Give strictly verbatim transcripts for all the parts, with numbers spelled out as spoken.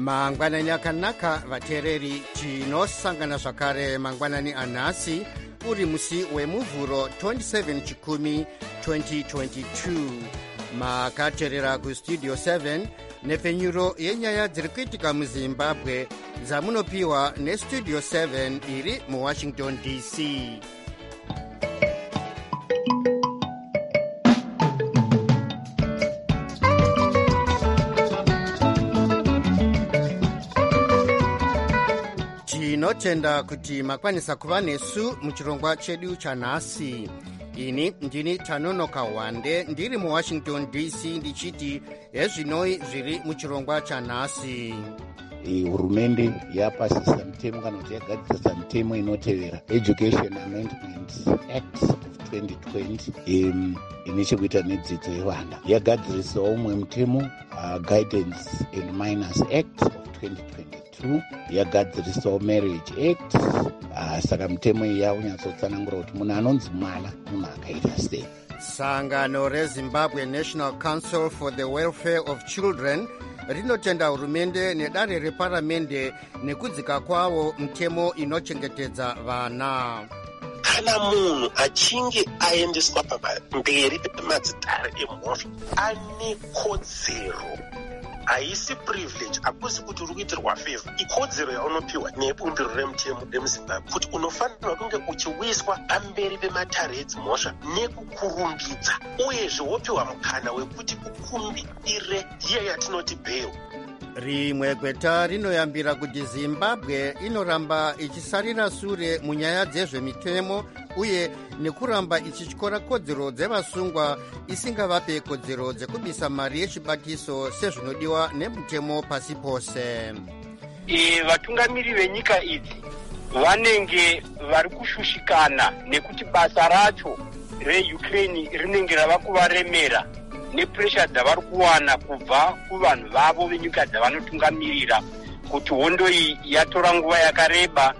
mangwanani akanaka vateereri, tinosangana zvakare mangwanani anhasi uri musi wemuvhuro twenty-seven chikumi twenty twenty-two. makateerera kustudio seven nepfenyuro yenyaya dziri kuitika muzimbabwe dzamunopiwa nestudio seven iri muwashington D C. tinotenda kuti makwanisa kuva nesu muchirongwa chedu chanhasi. ini ndini Tanonoka Wande ndiri muwashington D C ndichiti hezvinoi zviri muchirongwa chanhasi. Hurumende yapasisa mutemo kana kuti yagadzirisa mutemo inotevera Education Amendment Act of twenty twenty um, ine chekuita nedzidzo yevana. Yagadzirisawo umwe mutemo uh, Guidance and Minors Act of twenty twenty-two. Yagadzirisawo Marriage Act. Uh, saka mutemo iyi yakunyatsotsangura kuti munhu anonzi mwana munhu akaita sei. Sangano reZimbabwe National Council for the Welfare of Children rinotenda hurumende nedare reparamende nekudzika kwavo mutemo inochengetedza vana. Kana munhu achinge aendeswa pamberi pemadzitare emhosva ane kodzero, haisi privilege, hakusi kuti uri kuitirwa favor. Ikodzero yaunopiwa nebumbiro remutemo remuzimbabwe kuti unofanirwa kunge uchiwiswa pamberi pematare edzimhosva nekukurumbidza, uyezve wopiwa mukana wekuti ukumbire iye yatinoti bail. Rimwe gweta rinoyambira kuti Zimbabwe inoramba ichisarira sure munyaya dzezvemitemo uye nekuramba ichityora kodzero dzevasungwa isingavape kodzero dzekubisa mari yechibatiso sezvinodiwa nemutemo pasi pose. E, vatungamiri venyika idzi vanenge vari kushushikana nekuti basa racho reUkraine rinenge rava kuvaremera nepressure dzavari kuwana kubva kuvanhu vavo venyika dzavanotungamirira kuti hondo iyi yatora nguva yakareba.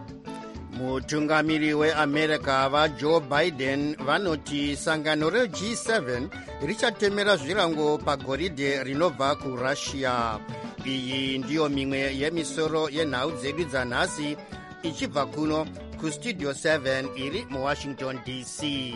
Mutungamiri weAmerica vaJoe Biden vanoti sangano reG seven richatemera zvirango pagoridhe rinobva kuRussia. Iyi ndiyo mimwe yemisoro yenhau dzedu dzanhasi ichibva kuno kustudio seven iri muwashington D C.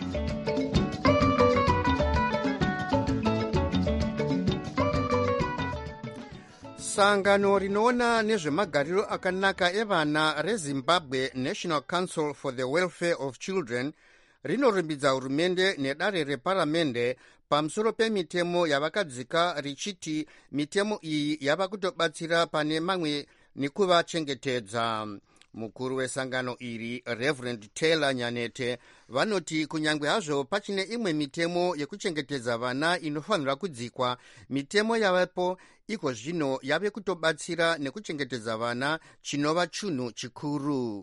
Sangano rinoona nezvemagariro akanaka evana reZimbabwe National Council for the Welfare of Children rinorumbidza hurumende nedare reparamende pamusoro pemitemo yavakadzika richiti mitemo iyi yava kutobatsira pane mamwe nekuvachengetedza. Mukuru wesangano iri Reverend Taylor Nyanete vanoti kunyange hazvo pachine imwe mitemo yekuchengetedza vana inofanira kudzikwa, mitemo yavapo iko zvino yave kutobatsira nekuchengetedza vana chinova chunhu chikuru.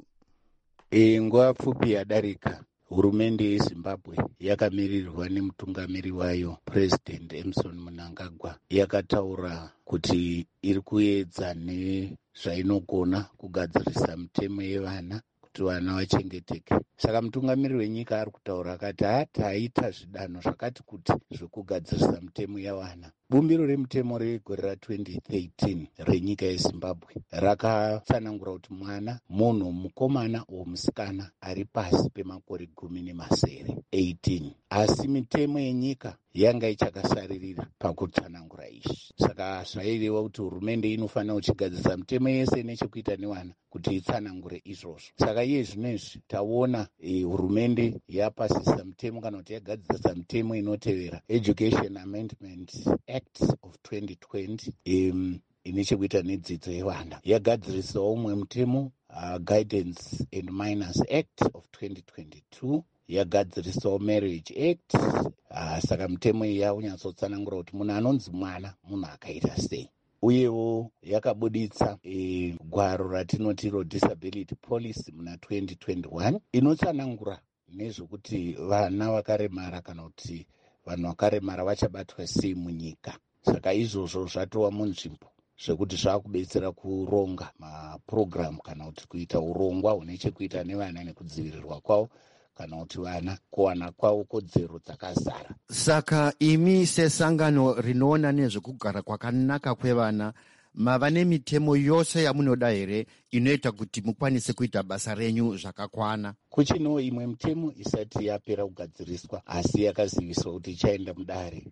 E, nguva pfupi yadarika hurumende yeZimbabwe yakamirirwa nemutungamiri wayo President Emmerson Mnangagwa yakataura kuti iri kuedza nezvainogona kugadzirisa mitemo yevana kuti vana vachengeteke. Saka mutungamiri wenyika ari kutaura akati hataita zvidanho zvakati kuti zvekugadzirisa mitemo yevana. Bumbiro remutemo regore ratwenty thirteen renyika yeZimbabwe rakatsanangura kuti mwana munhu mukomana womusikana ari pasi pemakore gumi nemasere eighteen, asi mitemo yenyika yanga ichakasaririra pakutsanangura izvi. Saka zvaireva kuti hurumende inofanira kuchigadzirisa mitemo yese nechekuita nevana kuti itsanangure izvozvo. Saka iye zvinezvi taona e, hurumende yapasisa mitemo kana kuti yagadzirisa mitemo inotevera Education Amendment Act of twenty twenty um, ine chekuita nedzidzo yevana. Yagadzirisawo umwe mutemo uh, Guidance and Minors Act of twenty twenty-two. Yagadzirisawo Marriage Act. Uh, saka mitemo iyi yakunyatsotsanangura kuti munhu anonzi mwana munhu akaita sei. Uyewo yakabuditsa e, gwaro ratinoti Disability Policy muna twenty twenty-one inotsanangura nezvekuti vana vakaremara kana kuti vanhu vakaremara vachabatwa sei munyika. Saka izvozvo zvatova munzvimbo zvekuti zvakubetsera kuronga mapurogiramu kana kuti kuita urongwa hune chekuita nevana nekudzivirirwa kwavo kana kuti vana kuwana kwavo kodzero dzakazara. Saka imi sesangano rinoona nezvekugara kwakanaka kwevana mava nemitemo yose yamunoda here inoita kuti mukwanise kuita basa renyu zvakakwana? Kuchino imwe mitemo isati yapera kugadziriswa asi yakaziviswa kuti ichaenda mudare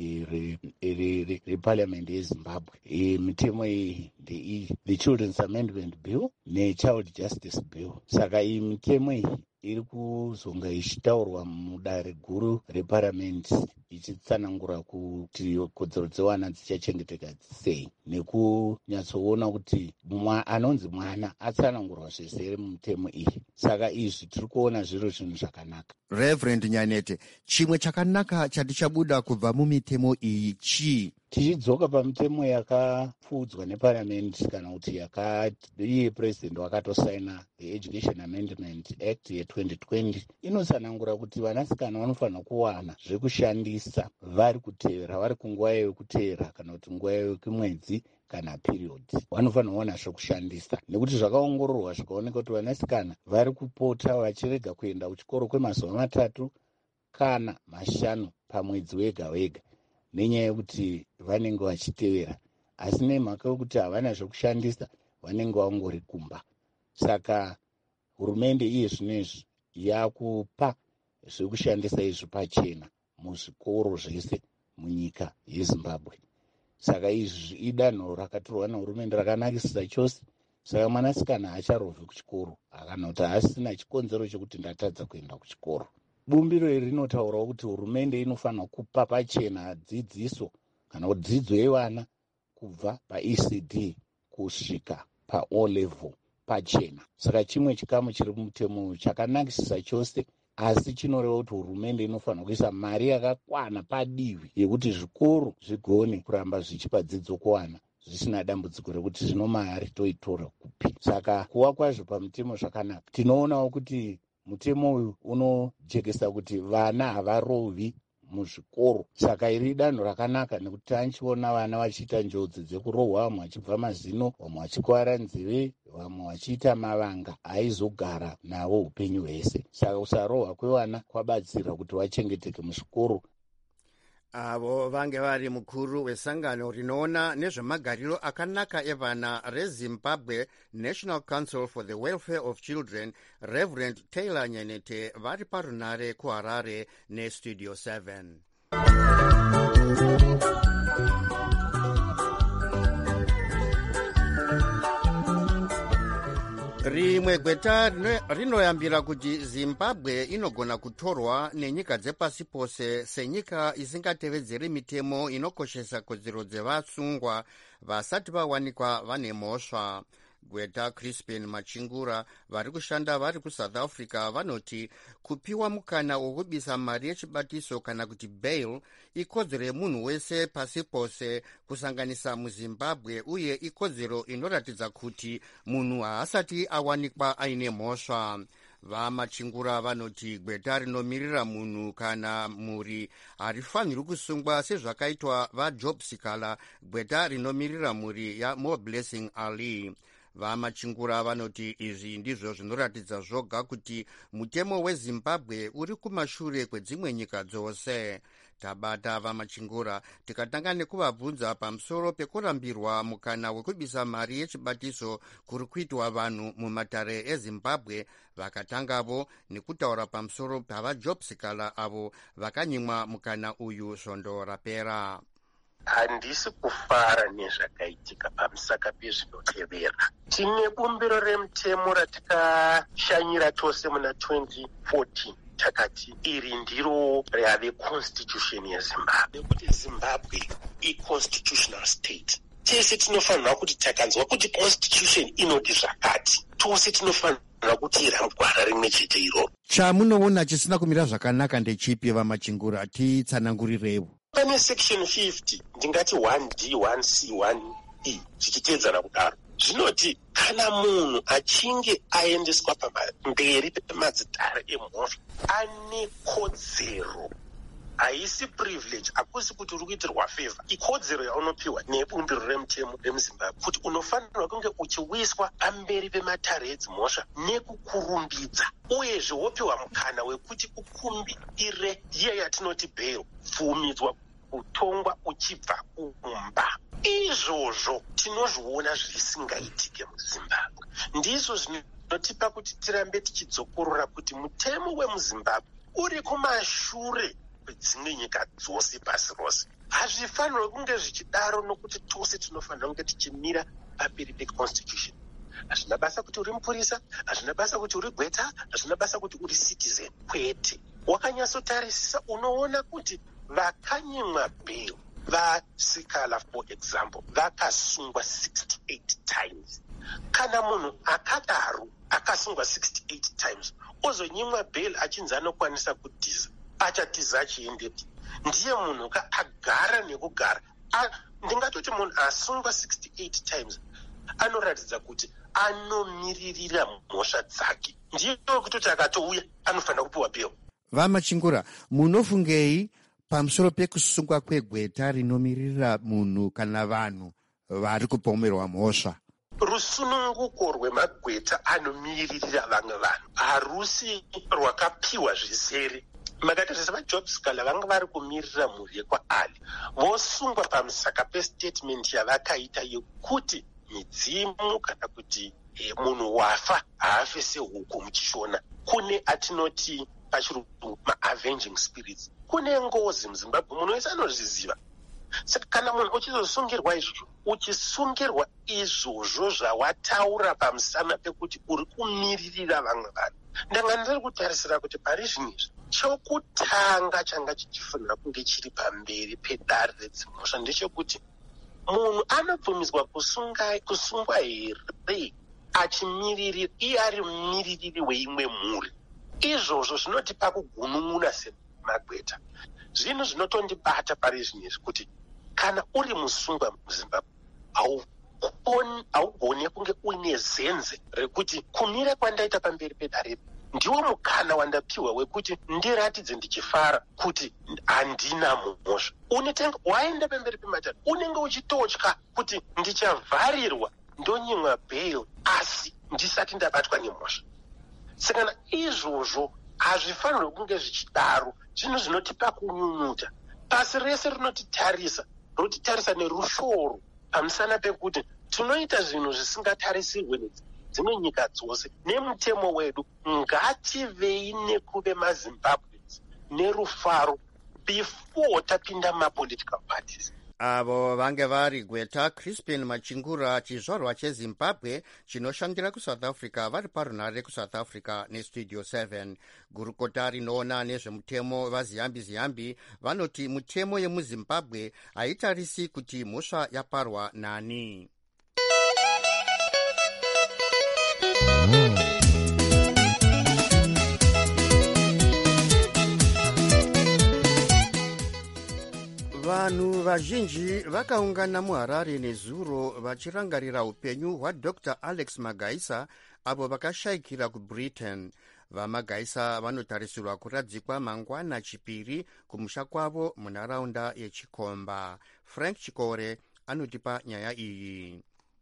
reparliament yeZimbabwe. Mitemo iyi ndeiyi: the Children's Amendment Bill neChild Justice Bill. Saka iyi mitemo iyi iri kuzonga ichitaurwa mudare guru reparamend ichitsanangura kuti kodzero dzevana dzichachengeteka sei nekunyatsoona kuti anonzi mwana atsanangurwa zvese mutemo iyi. Saka izvi tiri kuona zviro zvinhu zvakanaka. Reverend Nyanete, chimwe chakanaka chatichabuda kubva mumitemo iyi chii? Tichidzoka pamitemo yakapfuudzwa neparliament kana kuti iye president wakatosaina the Education Amendment Act ye twenty twenty inotsanangura kuti vanasikana vanofanira kuwana zvekushandisa vari kutevera, vari kunguva yekuteera kana kuti nguva yekumwedzi kana period, vanofanira kuwana zvekushandisa nekuti zvakaongororwa zvikaoneka kuti vanasikana vari kupota vachirega kuenda kuchikoro kwemazuva matatu kana mashanu pamwedzi wega wega nenyaya yekuti vanenge vachitevera, asi nemhaka yekuti havana zvekushandisa vanenge vangori kumba. Saka hurumende iye zvinezvi yakupa zvekushandisa izvi pachena muzvikoro zvese munyika yeZimbabwe. Saka izvi idanho rakatorwa nehurumende rakanakisisa chose. Saka mwanasikana hacharovhi kuchikoro kana kuti asina chikonzero chekuti ndatadza kuenda kuchikoro. Bumbiro iri rinotaurawo kuti hurumende inofanira kupa pachena dzidziso kana kuti dzidzo yevana kubva paE C D kusvika paO level pachena. Saka chimwe chikamu chiri mutemo chakanakisisa chose, asi chinoreva kuti hurumende inofanira kuisa mari yakakwana padivi yekuti zvikoro zvigone kuramba zvichipa dzidzo kuvana zvisina dambudziko rekuti zvino mari toitora kupi. Saka kuwa kwazvo pamutemo zvakanaka. Tinoonawo kuti mutemo uyu unojekesa kuti vana havarovi muzvikoro. Saka iri danho rakanaka nekuti tanchiona vana vachiita njodzi dzekurohwa, vamwe vachibva mazino, vamwe vachikuwara nzeve, vamwe vachiita mavanga aizogara navo upenyu hwese. Saka kusarohwa kwevana kwabatsira kuti vachengeteke muzvikoro. Avo vange vari mukuru wesangano rinoona nezvemagariro akanaka evana reZimbabwe National Council for the Welfare of Children, Reverend Taylor Nyanete, vari parunare kuHarare neStudio seven. Rimwe gweta rinoyambira kuti Zimbabwe inogona kutorwa nenyika dzepasi pose senyika isingatevedzeri mitemo inokoshesa kodzero dzevasungwa vasati vawanikwa vane mhosva. Gweta Crispin Machingura vari kushanda vari kuSouth Africa vanoti kupiwa mukana wokubisa mari yechibatiso kana kuti bail ikodzero yemunhu wese pasi pose kusanganisa muZimbabwe, uye ikodzero inoratidza kuti munhu haasati awanikwa aine mhosva. VaMachingura vanoti gweta rinomirira munhu kana mhuri harifanirwi kusungwa sezvakaitwa vaJob Sikala, gweta rinomirira mhuri yaMo Blessing Ali. VaMachingura vanoti izvi ndizvo zvinoratidza zvoga kuti mutemo weZimbabwe uri kumashure kwedzimwe nyika dzose. Tabata VaMachingura tikatanga nekuvabvunza pamusoro pekurambirwa mukana wekubisa mari yechibatiso kuri kuitwa vanhu mumatare eZimbabwe, vakatangavo nekutaura pamusoro pavaJob Sikala avo vakanyimwa mukana uyu svondo rapera. Handisi kufara nezvakaitika pamusaka pezvinotevera. Tine bumbiro remutemo ratakashanyira tose muna twenty fourteen. Takati iri ndiro rave constitution yeZimbabwe, kuti Zimbabwe i-constitutional state. Tese tinofanira kuti takanzwa kuti constitution inoti zvakati, tose tinofanira kuti ramgwara rimwe chete iroro. Chamunoona chisina kumira zvakanaka ndechipi VaMachingura? Titsanangurirewo. Pane section fifty, ndingati one D, one C, one E, zvichitedzana kudaro. Zvinoti kana munhu achinge aendeswa pamberi pemadzitare emhosva ane kodzero, haisi privilege, hakusi kuti uri kuitirwa favor, ikodzero yaunopiwa nebumbiro remutemo remuZimbabwe kuti unofanirwa kunge uchiwiswa pamberi pematare edzimhosva nekukurumbidza, uyezve wopiwa mukana wekuti ukumbire iye yatinoti bail, bvumidzwa kutongwa uchibva kumba. izvozvo tinozviona zvisingaitike muzimbabwe. Ndizvo zvinotipa kuti tirambe tichidzokorora kuti mutemo wemuzimbabwe uri kumashure kwedzimwe nyika dzose pasi rose. Hazvifanirwi kunge zvichidaro nokuti tose tinofanira kunge tichimira paperi peconstitution. Hazvina basa kuti uri mupurisa, hazvina basa kuti uri gweta, hazvina basa kuti uri citizen. Kwete, wakanyatsotarisisa unoona kuti vakanyimwa bail vasikala for example vakasungwa sixty-eight times. Kana munhu akadaro akasungwa sixty-eight times ozonyimwa bail achinzi anokwanisa kudhiza, achadhiza achiendepi? Ndiye munhu ka agara nekugara. Ndingatoti munhu asungwa sixty-eight times anoratidza kuti anomiririra mhosva dzake. Ndiye kutoti akatouya anofanira kupiwa bail. Vamachingura, munofungei pamusoro pekusungwa kwegweta rinomiririra munhu kana vanhu vari kupomerwa mhosva? Rusununguko rwemagweta anomiririra vamwe vanhu harusi rwakapiwa zvizere. Makatarisa vaJobs kana vanga vari kumirira mhuri yekwaAli vosungwa pamusaka pestatement yavakaita yekuti midzimu kana kuti e, munhu wafa haafe sehuku muchishona. Kune atinoti pachirungu ma-avenging spirits. Kune ngozi muZimbabwe, munhu wese anozviziva. Saka kana munhu uchizosungirwa izvozvo, uchisungirwa izvozvo zvawataura pamusana pekuti uri kumiririra vamwe vanhu, ndanga ndiri kutarisira kuti pari zvinizvi chokutanga changa chichifanira kunge chiri pamberi pedare redzimhosva ndechekuti munhu anobvumidzwa kusunga kusungwa here achimiririra iye ari mumiririri weimwe mhuri. Izvozvo zvinotipa kugunun'una semagweta. Zvinhu zvinotondibata pari zvinizvi kuti kana uri musungwa muZimbabwe haugone kunge uine zenze rekuti kumira kwandaita pamberi pedare ndiwo mukana wandapiwa wekuti ndiratidze ndichifara kuti handina mhosva. Unetenga waenda pamberi pematare unenge uchitotya kuti ndichavharirwa ndonyimwa bail asi ndisati ndabatwa nemhosva. Saka izvozvo hazvifanirwi kunge zvichidaro. Zvinhu zvinotipa kunyunyuta. Pasi rese rinotitarisa rotitarisa nerushoro pamusana pekuti tinoita zvinhu zvisingatarisirwe nedzimwe nyika dzose. Nemutemo wedu ngativei nekuve maZimbabweans nerufaro before tapinda mumapolitical parties. Avo vange vari Gweta Crispin Machingura, chizvarwa cheZimbabwe chinoshandira kuSouth Africa, vari parunare kuSouth Africa nestudio seven. Gurukota rinoona nezvemutemo vaziyambi ziyambi vanoti mutemo yemuZimbabwe haitarisi kuti mhosva yaparwa nani. Vanhu vazhinji vakaungana muHarare nezuro vachirangarira upenyu hwaDr Alex Magaisa avo vakashayikira kuBritain. VaMagaisa vanotarisirwa kuradzikwa mangwana chipiri kumusha kwavo munharaunda yeChikomba. Frank Chikore anotipa nyaya iyi.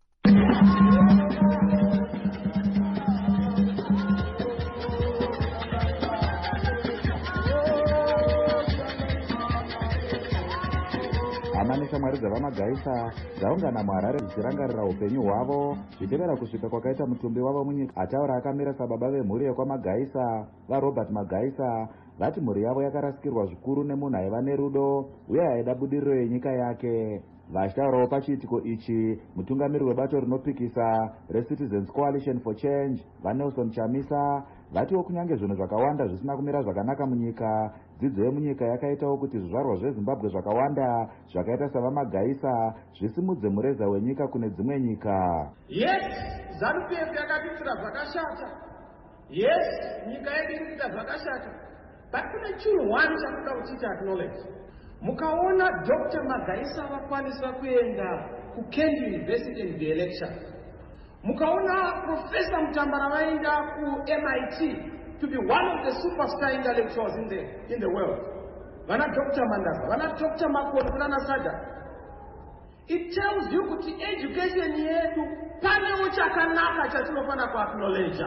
Hama neshamwari dzavaMagaisa dzaungana muHarare dzichirangarira upenyu hwavo zvichitevera kusvika kwakaita mutumbi wavo munyika. Ataura akamira sababa vemhuri yekwaMagaisa vaRobert Magaisa vati mhuri yavo yakarasikirwa zvikuru nemunhu aiva nerudo uye aida budiriro yenyika yake. Vachitaurawo pachiitiko ichi mutungamiri webato rinopikisa reCitizens Coalition for Change vaNelson Chamisa vatiwo kunyange zvinhu zvakawanda zvisina kumira zvakanaka munyika, dzidzo yemunyika yakaitawo kuti zvizvarwa zveZimbabwe zvakawanda zvakaita savamagaisa zvisimudze mureza wenyika kune dzimwe nyika. Yes, ZANU P F yakatitsira zvakashata. Yes, nyika yedu irikuita zvakashata. But kune chinhu one chakuda kuti acknowledge. Mukaona Doctor Magaisa vakwanisa kuenda kuKent University in the election. Mukaona Professor Mutambara vaenda ku M I T to be one of the superstar intellectuals in the in the world. Vana Doctor Mandasa, vana Doctor Makoni, vana Sada. It tells you kuti education yedu pane chakanaka chatinofana ku acknowledge.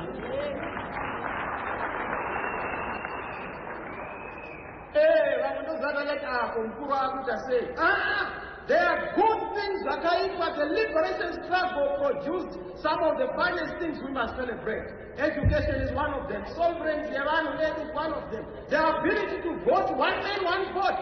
Eh, vamwe ndozaka leta kumkuru akuta sei. Ah, There are good things zvakaitwa. The liberation struggle produced some of the finest things we must celebrate. Education is one of them. Sovereignty is one of them. The ability to vote, one man, one vote.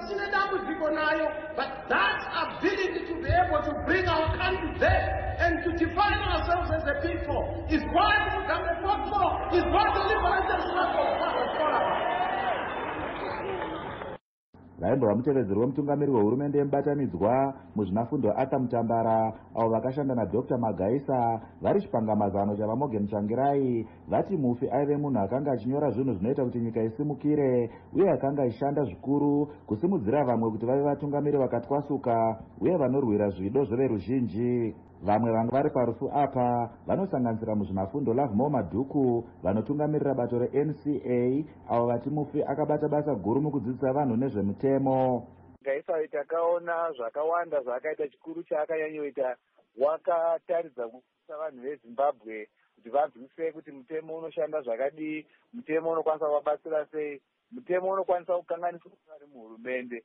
But that ability to be able to bring our country there and to define ourselves as a people is what the folklore, is what the liberation struggle is all about. vaimbova mutevedzeri wemutungamiri wehurumende yemubatanidzwa muzvinafundo Arthur Mutambara avo vakashanda nadr Magaisa vari chipangamazano chavamogeni Tsvangirai vati Mufi aive munhu akanga achinyora zvinhu zvinoita kuti nyika isimukire uye akanga achishanda zvikuru kusimudzira vamwe kuti vave vatungamiri vakatwasuka uye vanorwira zvido zveveruzhinji. Vamwe vanga vari parufu apa vanosanganisira muzvinafundo Lovemore Madhuku vanotungamirira bato reN C A avo vati Mufi akabata basa guru mukudzidzisa vanhu nezvemutemo. Magaisa takaona zvakawanda zvakaita, chikuru chaakayanyoita wakataridza kuisa vanhu veZimbabwe kuti vanzwisise kuti mutemo unoshanda zvakadii, mutemo unokwanisa kuvabatsira sei, mutemo unokwanisa kukanganisa vari muhurumende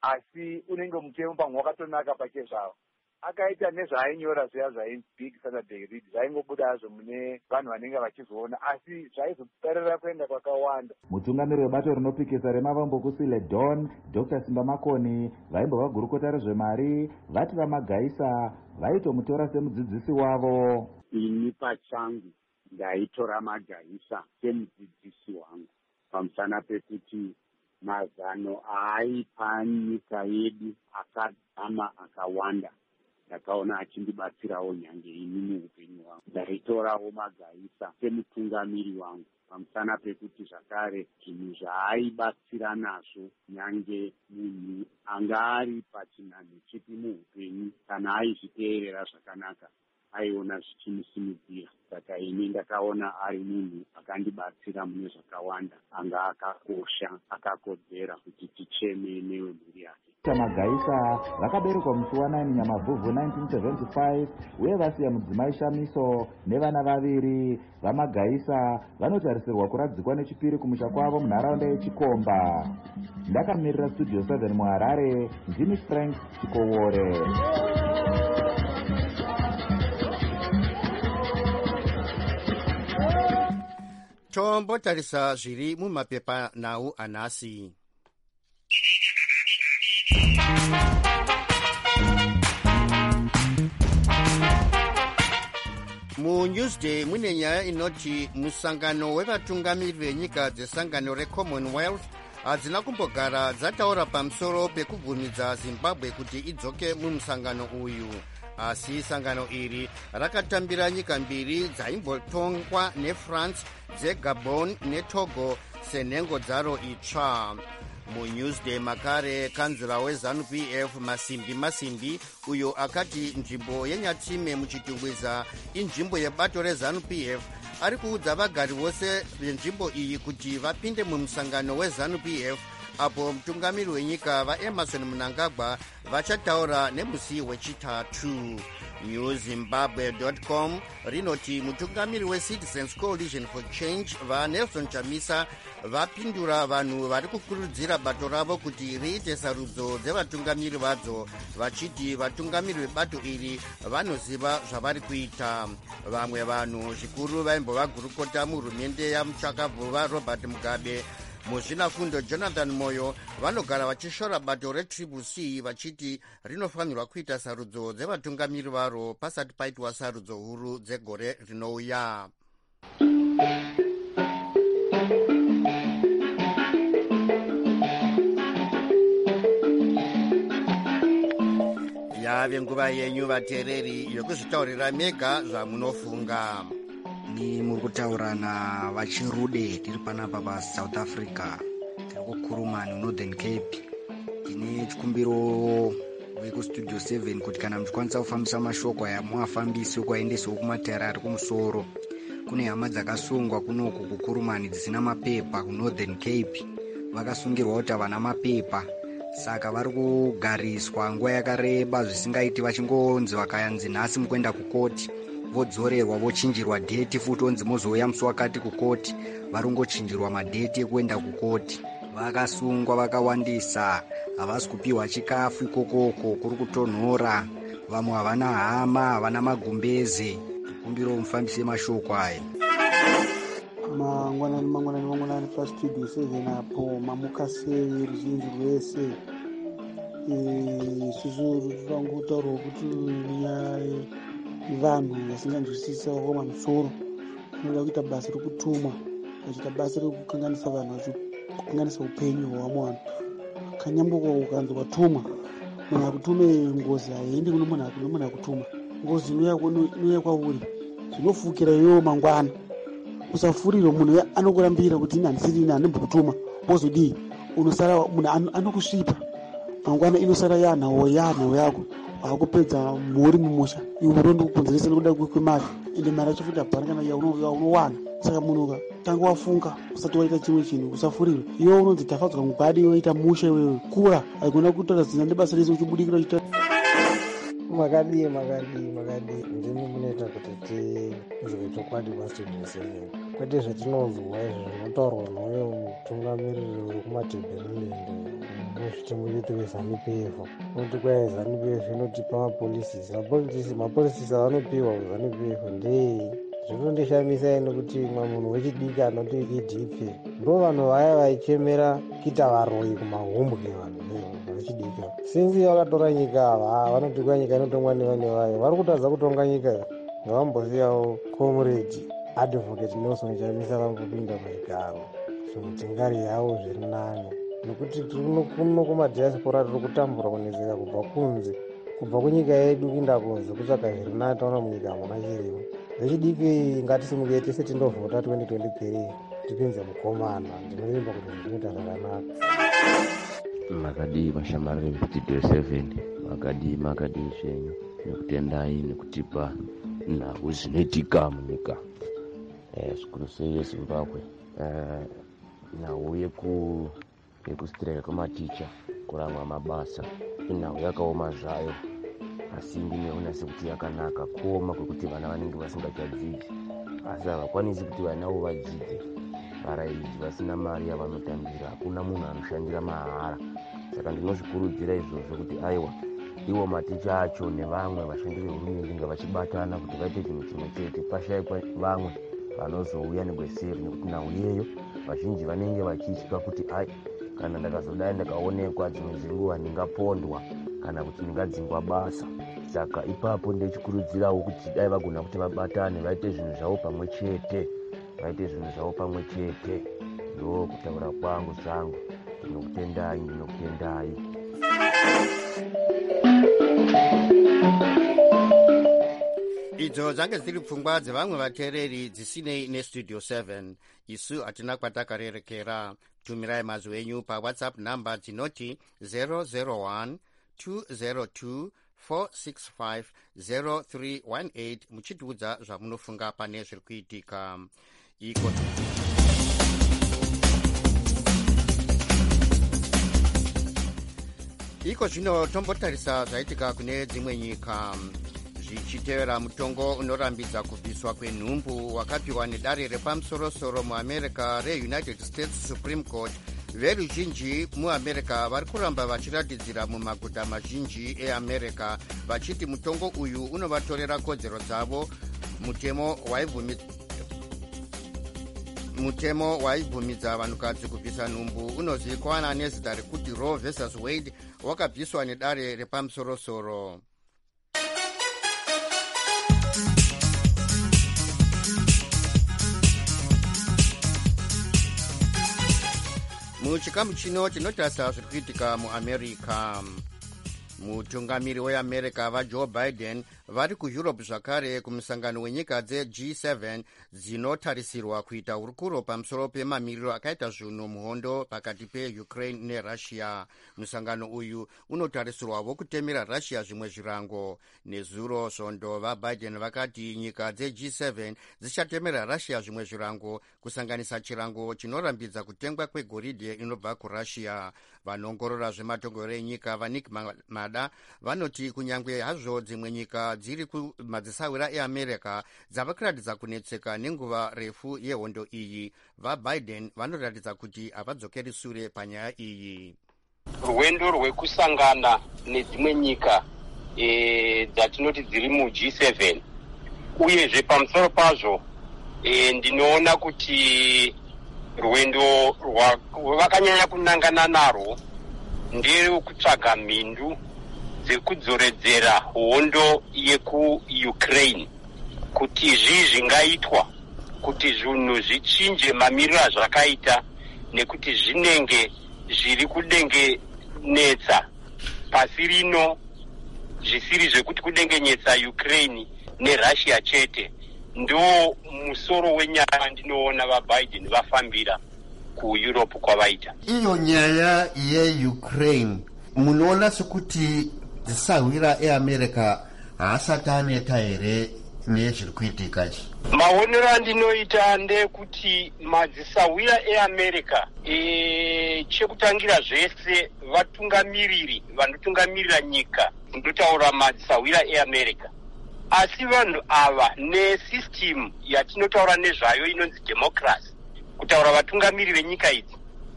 asi unenge mutemo pamwe wakatonaka pachezvavo. Akaita nezvaainyora zviya zvaibig Saturday Read zvaingobuda hazvo mune vanhu vanenge vachizoona asi zvaizoperera kuenda kwakawanda. Mutungamiri webato rinopikisa remavambokusile Don Doctor Simba Makoni vaimbova gurukota rezvemari vati vaMagaisa vaitomutora semudzidzisi wavo. Ini pachangu ndaitora Magaisa semudzidzisi wangu pamusana pekuti mazano aaipa nyika yedu akadzama akawanda ndakaona achindibatsirawo nyange ini muupenyu hwangu. Ndaitorawo Magaisa semutungamiri wangu pamusana pekuti zvakare zvinhu zvaaibatsira nazvo nyange munhu anga ari pachinhanho chipi muupenyu kana aizviteerera zvakanaka aiona zvichimusimudzira. Saka ini ndakaona ari munhu akandibatsira mune zvakawanda, anga akakosha akakodzera kuti ticheme newemhuri yake. Magaisa vakaberekwa musi wanani Nyamavhuvhu nineteen seventy-five uye vasiya mudzimai Shamiso nevana vaviri. VaMagaisa vanotarisirwa kuradzikwa nechipiri kumusha kwavo munharaunda yeChikomba. Ndakamirira studio seven muHarare, ndini Frank Chikowore. Tombotarisa zviri mumapepa nhau anhasi. MuNewsday mune nyaya inoti musangano wevatungamiri venyika dzesangano reCommonwealth hadzina kumbogara dzataura pamusoro pekubvumidza Zimbabwe kuti idzoke mumusangano uyu. Asi sangano iri rakatambira nyika mbiri dzaimbotongwa neFrance dzeGabon neTogo senhengo dzaro itsva. MuNewsday makare kanzira weZANU-P F Masimbi Masimbi uyo akati nzvimbo yeNyatsime muchitungwiza inzvimbo yebato reZANU-P F ari kuudza vagari vose venzvimbo iyi kuti vapinde mumusangano weZANU-P F apo mutungamiri wenyika vaEmerson Mnangagwa vachataura nemusi wechitatu. newzimbabwe dot com rinoti mutungamiri weCitizens Coalition for Change vaNelson Chamisa vapindura vanhu vari kukurudzira bato ravo kuti riite sarudzo dzevatungamiri vadzo, vachiti vatungamiri vebato iri vanoziva zvavari kuita. Vamwe vanhu zvikuru vaimbova gurukota muhurumende yamutsvakabvuva Robert Mugabe muzvinafundo Jonathan Moyo vanogara vachishora bato reTriple C vachiti rinofanirwa kuita sarudzo dzevatungamiri varo pasati paitwa sarudzo huru dzegore rinouya. Yave nguva yenyu vateereri yokuzvitaurira mega zvamunofunga. Ni muri kutaura navachirude tiri panapa paSouth Africa, tiri kuKurumani Northern Cape. Tine chikumbiro vekustudio seven kuti kana muchikwanisa kufambisa mashoko aya muafambisi kwaendesawo kumatera ari kumusoro. Kune hama dzakasungwa kunoku kuKurumani dzisina mapepa kuNorthern Cape, vakasungirwa kuti havana mapepa saka vari kugariswa nguva yakareba zvisingaiti vachingonzi vakayanzi nhasi mukuenda kukoti vodzorerwa vochinjirwa dheti futi onzi mozouya musi wakati kukoti, vari kungochinjirwa madheti ekuenda kukoti. Vakasungwa vakawandisa havasi kupiwa chikafu ikokoko, kuri kutonhora, vamwe havana hama, havana magumbeze. Kumbiro mufambise mashoko aya. mangwanani mangwanani mangwanani pastudio seven apo mamuka sei ruzhinji rwese. Isusu rangutaurwa kuti nyaya yevanhu vasinganzwisisa vakoma musoro vanoda kuita basa rekutumwa, vachiita basa rekukanganisa vanhu, vachikanganisa upenyu hwavamwe vanhu. Kanyamboka ukanzi watumwa, munhu akutume ngozi haiendi kuno munhu akuno munhu akutuma, ngozi inouya kwauri, zvinofukira iwewo mangwana. Usafurire munhu anokurambira kuti ini handisiri ini handimbo kutuma, wozodii, unosara munhu anokusvipa mangwana, inosara yanhawo yanhawo yako, wakupedza mhuri mumusha, iwe urondo kukonzeresa nekuda kwemari, ende mari yacho futi hapana kana yaunowana. Saka munhu tanga wafunga usati waita chimwe chinhu, usafurire. Iwe unonzi tafadzwa mugwadi, waita musha iwewe, kura haigona kutaura zina nebasa rese uchibudikira uchita makadii makadii makadii. Ndimi munoita kuti tizwe chokwadi pastudio seven, kwete zvetinonzwa izvo zvinotaurwa nauyo mutungamiriri uri kumatebherilende muzvitimuchiti weZANU-P F. Unoti kwai ZANU-P F inotipa mapolisisi, mapolisisi mapolisisi avanopiwa kuZANU-P F ndei. Zvinondishamisa nekuti mwa munhu wechidiki anoti E D P ndo vanhu vaya vaichemera kuita varoi kumahumbwe vanhu vechidiki. Sinzi vakatora nyika ava vanoti kwa nyika inotongwa nevane vayo, vari kutadza kutonga nyika ngavambosiyawo comrade advocate Nelson Chamisa vambopinda paigaro zvimutingari yavo zviri nani, nekuti kuno kumadiaspora tiri kutambura kunetseka kubva kunze, kubva kunyika yedu kuinda kunze kutsvaka zviri nani, taona munyika hamuna chirimo. Vechidiki ngatisimukei tese tindovhota twenty twenty-three tipinze mukomana. Ndinoimba kuti zvinoita zvakanaka. Makadii mashamarire vestudio seven, makadii makadii zvenyu nekutendai nekutipa nhau zvinoitika munyika, zvikuru sei yeZimbabwe, nhau yekusitireka kwematicha, kuramwa mabasa, inhau yakaoma zvayo, asi ndinoona sekuti yakanaka, kuoma kwekuti vana vanenge vasingachadzidzi, asi havakwanisi kuti vanavo vadzidze. Varaidzi vasina mari yavanotambira, hakuna munhu anoshandira mahara. Saka ndinozvikurudzira izvozvo kuti aiwa, iwo maticha acho nevamwe vashandi vehurumende ngavachibatana kuti vaite chinhu chimwe chete, pashayikwa vamwe vanozouya negweseri, nekuti nhau iyeyo vazhinji vanenge vachitya kuti ai, kana ndakazodai ndakaonekwa dzimwe dzenguva ndingapondwa kana kuti ndingadzingwa basa. Saka ipapo ndechikurudzirawo kuti dai vagona kuti vabatane, vaite zvinhu zvavo pamwe chete, vaite zvinhu zvavo pamwe chete. Ndo kutaura kwangu zvangu. Ndinokutendai, ndinokutendai. Idzo dzange dziri pfungwa dzevamwe vateereri dzisinei nestudio seven. Isu hatina kwatakarerekera. Tumirai mazwi enyu pawhatsapp namba dzinoti zero zero one two zero two four six five zero three one eight muchitiudza zvamunofunga pane zviri kuitika. Iko iko zvino tombotarisa zvaitika kune dzimwe nyika, zvichitevera mutongo unorambidza kubviswa kwenhumbu wakapiwa nedare repamusorosoro muamerica reunited states supreme court. Veruzhinji muamerica vari kuramba vachiratidzira mumaguta mazhinji eamerica vachiti mutongo uyu unovatorera kodzero dzavo. Mutemo waibvumidza mutemo waibvumidza vanhukadzi kubvisa nhumbu unozivikanwa nezita rekuti Roe versus Wade wakabviswa nedare repamusorosoro. Muchikamu chino tinotarisa zviri kuitika muamerica. Mutungamiri weamerica vaJoe Biden vari kuEurope zvakare kumusangano wenyika dzeG seven dzinotarisirwa kuita hurukuro pamusoro pemamiriro akaita zvinhu muhondo pakati peUkraine neRussia. Musangano uyu unotarisirwavo kutemera Russia zvimwe zvirango. Nezuro svondo vaBiden vakati nyika dzeG seven dzichatemera Russia zvimwe zvirango, kusanganisa chirango chinorambidza kutengwa kwegoridhe inobva kuRussia. Vanongorora zvematongero enyika vaNick Mada vanoti kunyange hazvo dzimwe nyika dziri kumadzisawira eamerica dzava kuratidza kunetseka nenguva refu yehondo iyi, vaBiden vanoratidza kuti havadzokeri sure panyaya iyi. rwendo rwekusangana nedzimwe nyika e, dzatinoti dziri mu G seven. Uyezve pamusoro pazvo e, ndinoona kuti rwendo rwavakanyanya kunangana narwo nderekutsvaga mhindu dzekudzoredzera hondo yekuUkraine, kuti zvii zvingaitwa kuti zvinhu zvichinje mamiriro azvakaita, nekuti zvinenge zviri kudengenetsa pasi rino, zvisiri zvekuti kudengenyetsa Ukraine neRussia chete. Ndo musoro wenyaya ndinoona vaBiden vafambira kuEurope kwavaita. Iyo nyaya yeUkraine munoona sekuti dzisawira eAmerica haasati aneta here nezviri kuitika ichi? Maonero andinoita ndekuti madzisawira eAmerica e, chekutangira zvese vatungamiriri vanotungamirira nyika ndotaura madzisawira eAmerica. Asi vanhu ava nesystem yatinotaura nezvayo inonzi democracy, kutaura vatungamiri venyika idzi,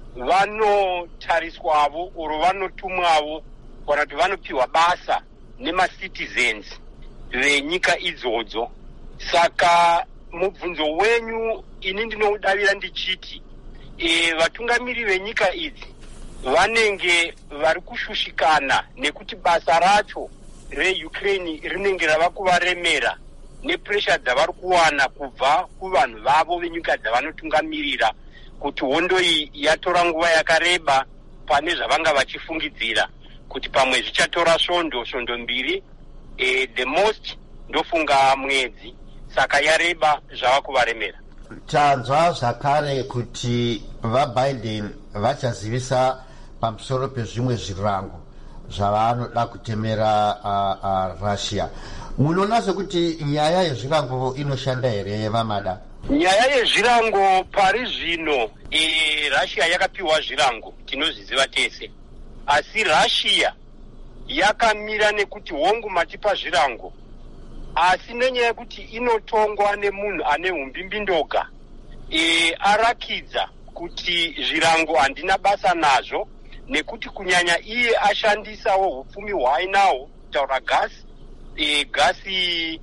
vanotariswavo oro vanotumwavo kana kuti vanopiwa basa nemacitizens venyika idzodzo. Saka mubvunzo wenyu ini ndinodavira ndichiti e, vatungamiri venyika idzi vanenge vari kushushikana nekuti basa racho reUkraine rinenge rava kuvaremera nepressure dzavari kuwana kubva kuvanhu vavo venyika dzavanotungamirira, kuti hondo iyi yatora nguva yakareba pane zvavanga vachifungidzira kuti pamwe zvichatora svondo svondo mbiri, e, the most ndofunga mwedzi, saka yareba zvava kuvaremera. Tanzwa zvakare kuti vaBiden vachazivisa pamusoro pezvimwe zvirango zvavanoda kutemera uh, uh, Russia. Munoona sekuti nyaya yezvirango inoshanda here vamada? Nyaya yezvirango pari zvino e, Russia yakapiwa zvirango tinozviziva tese, asi Russia yakamira nekuti hongu matipa zvirango, asi nenyaya yekuti inotongwa nemunhu ane umbimbindoga e, arakidza kuti zvirango handina basa nazvo, nekuti kunyanya iye ashandisawo hupfumi hwaainawo kutaura gasi e, gasi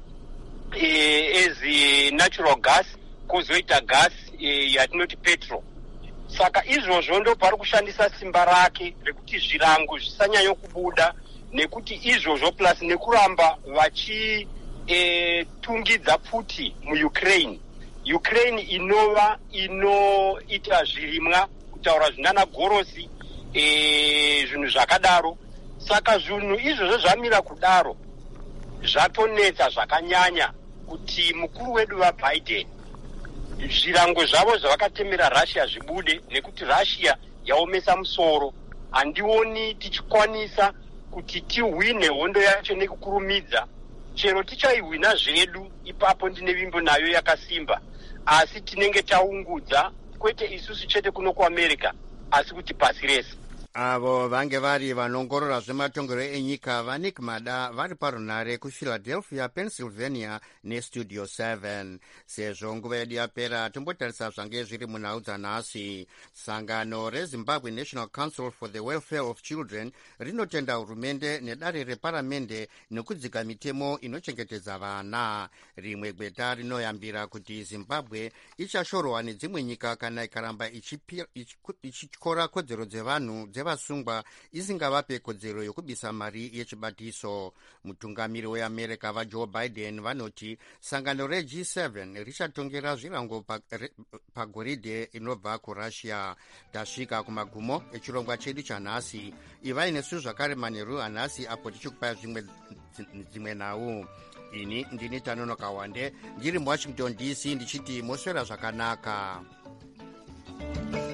e, as natural gas, kozoita gasi e, yatinoti petrol. Saka izvozvo ndo pari kushandisa simba rake rekuti zvirango zvisanyanyo kubuda, nekuti izvozvo plus nekuramba vachi e, tungidza pfuti muUkraine. Ukraine inova inoita zvirimwa, kutaura zvinana gorosi, e, zvinhu zvakadaro. Saka zvinhu izvozvo zvamira kudaro zvatonetsa zvakanyanya kuti mukuru wedu vaBiden zvirango zvavo zvavakatemera Russia zvibude, nekuti Russia yaomesa musoro. Handioni tichikwanisa kuti tihwine hondo yacho nekukurumidza. Chero tichaihwina zvedu, ipapo ndine vimbo nayo yakasimba, asi tinenge taungudza, kwete isusu chete kuno kuAmerica, asi kuti pasi rese. Avo vange vari vanongorora zvematongero enyika vaNick Mada vari parunare kuPhiladelphia, Pennsylvania neStudio seven. Sezvo nguva yedu yapera, tombotarisa zvange zviri munhau dzanhasi. Sangano reZimbabwe National Council for the Welfare of Children rinotenda hurumende nedare reparamende nekudzika mitemo inochengetedza vana. Rimwe gweta rinoyambira kuti Zimbabwe ichashorwa nedzimwe nyika kana ikaramba ichikora kodzero dzevanhu dzevasungwa isingavape kodzero yokubisa mari yechibatiso. Mutungamiri weAmerica vaJoe Biden vanoti sangano reG seven richatongera zvirango pagoridhe inobva kuRussia. Tasvika kumagumo echirongwa chedu chanhasi. Ivai nesu zvakare manheru anhasi apo tichikupai zvimwe dzimwe nhau. Ini ndini Tanonoka Wande ndiri muWashington D C ndichiti moswera zvakanaka.